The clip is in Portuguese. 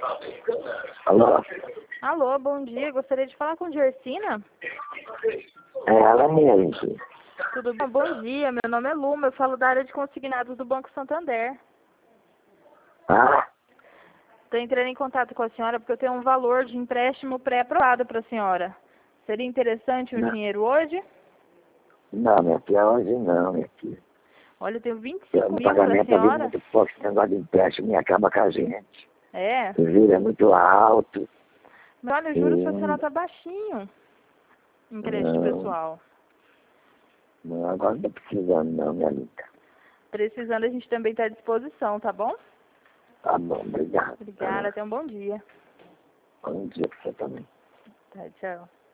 Alô? Alô, bom dia. Gostaria de falar com Gersina. É ela mesmo. Tudo bom? Bom dia. Meu nome é Luma. Eu falo da área de consignados do Banco Santander. Ah, Estou entrando em contato com a senhora porque eu tenho um valor de empréstimo pré-aprovado para a senhora. Seria interessante um não, dinheiro hoje? não, minha filha, hoje não, minha filha. Olha, eu tenho 25 O mil para a pagamento é senhora. muito pouco, esse negócio de empréstimo me acaba com a gente. É. O juro é muito alto. Mas olha, o juros para a senhora está baixinho em crédito Não, pessoal. não, agora não tô precisando não, minha linda. Precisando, a gente também está à disposição, tá bom? Tá bom, obrigado. Obrigada, tenha um bom dia. Bom dia pra você também. Tá, tchau.